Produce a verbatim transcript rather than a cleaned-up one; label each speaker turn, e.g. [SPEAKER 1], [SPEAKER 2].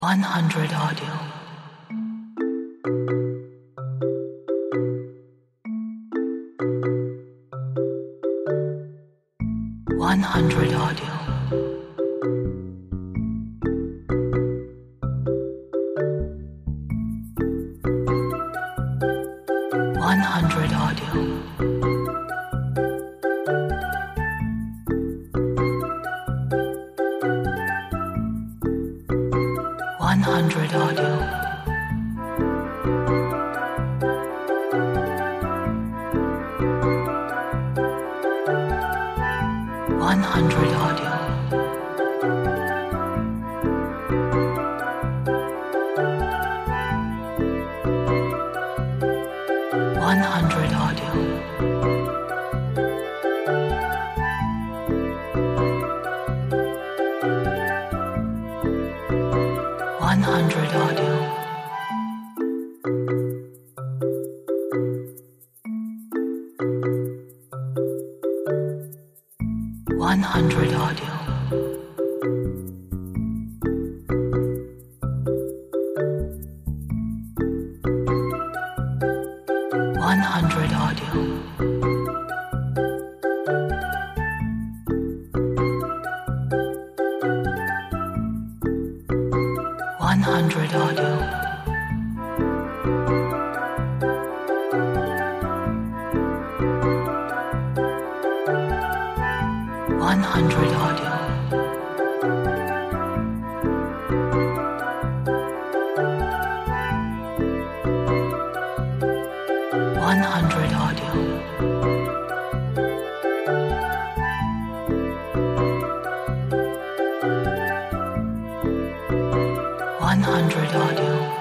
[SPEAKER 1] one hundred audio. one hundred audio. one hundred audio. one hundred audio. one hundred audio. one hundred audio. one hundred audio. one hundred audio. one hundred audio. one hundred audio. one hundred audio. one hundred audio. one hundred audio.